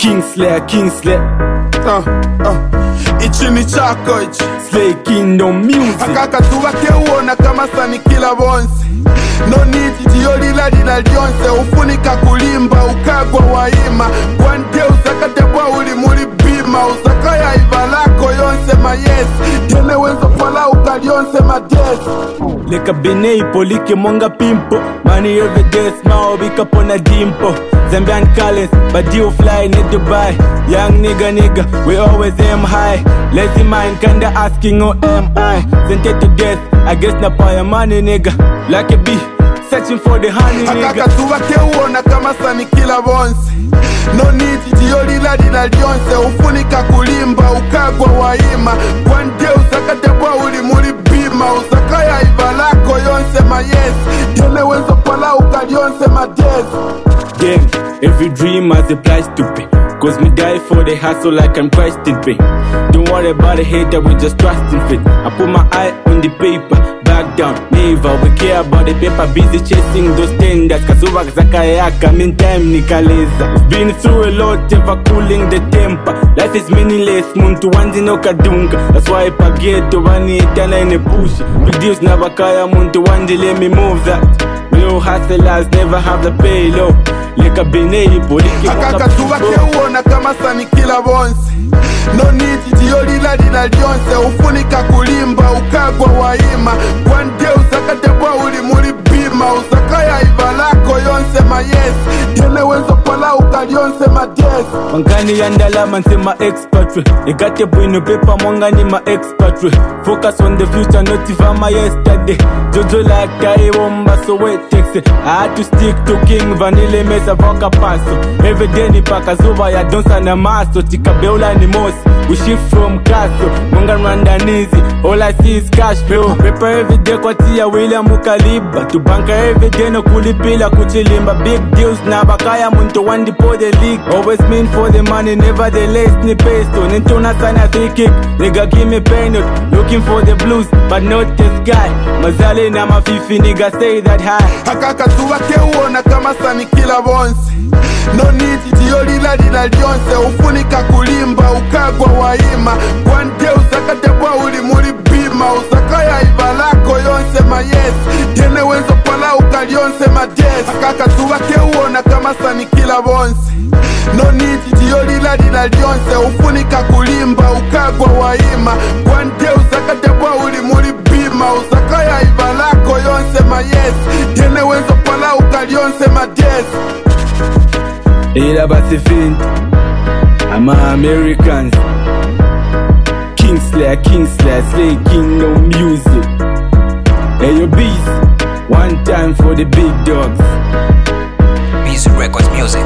Kingsley. Ichi ni chako ichi Slay Kingdom Music. Akaka tubake uona kama sani kila bonse. No need jiyolila lina lyonse. Ufunika kulimba ukagwa waima. Kwante usakatebwa ulimuli bima. Usakaya ivalako yonse mayes. Yene wenzo pala ukalyonse mades. Leka bene ipolike monga pimpo. Money every day smile bika pona dimpo. Zambian Collins, but you fly in Dubai. Young nigga, we always aim high. Lazy mind kinda asking who am I. Sentenced to death, I guess na paya money nigga. Like a bee, searching for the honey nigga. Akaka tubake uona kama sani kila bonse. No need jiyolila lina lyonse. Ufunika kulimba ukagwa waima. Kwante usakatebwa ulimuli bima. Usakaya ivalako yonse mayes. Yene wenzo pala ukalyonse mades. Damn, every dream has a price to pay. Cause me die for the hustle like I'm Christ in pain. Don't worry about the hater, we just trust in faith. I put my eye on the paper, back down, never. We care about the paper, busy chasing those tenders. Kasuva zakayaka, meantime nikaleza. We've been through a lot, ever cooling the temper. Life is meaningless, muntu wanzi no kadunga. That's why pageto vani itana in a push. Big deals never kaya, muntu wanzi let me move that. Real hustlers never have the pay low. Leka bene ipolike Akaka tubake uona kama sani kila bonse. No need jiyolila lina lyonse. Ufunika kulimba ukagwa waima. Kwante usakatebwa ulimuli bima. Usakaya ivalako yonse mayes. Yene wenzo pala ukalyonse mades. Mangani yandala manse ma expatriate. Egate bwino pepa mwangani ma expatriate. Focus on the future, not even my yesterday. Jojo like I womba so wait takes it. I had to stick to King Vanille Mesa Voka Paso. Every day ni paka zuba ya donsa na maso. Tikabeula ni mosi, we shift from castle. Mungan randanizi, all I see is cash flow. Paper every day kwa tia William Ukaliba. To banka every day no kulipila kuchilimba. Big deals na bakaya muntu wandi po the league. Always mean for the money, nevertheless ni pesto. Nintuna sana 3 kick, nigga give me pain note. Looking for the blues, but not this guy. Mazale na mafifi, nigga say that high. Akaka tubake uona kama sani kila bonse. No need jiyolila lina lyonse. Ufunika kulimba ukagwa waima. Kwante usakatebwa ulimuli bima. Usakaya ivalako yonse mayes. Yene wenzo pala ukalyonse mades. Akaka tubake uona kama sani kila bonse. No need jiyolila lina lyonse. Ufunika kulimba ukagwa waima. Kwante usakatebwa ulimuli bima. Usakaya ivalako yonse mayes. Yene wenzo pala ukalyonse mades. Ila basi fin I'm Americans. Kingsley, Slay Kingdom Music. Hey yo beast, one time for the big dogs. Music Records Music.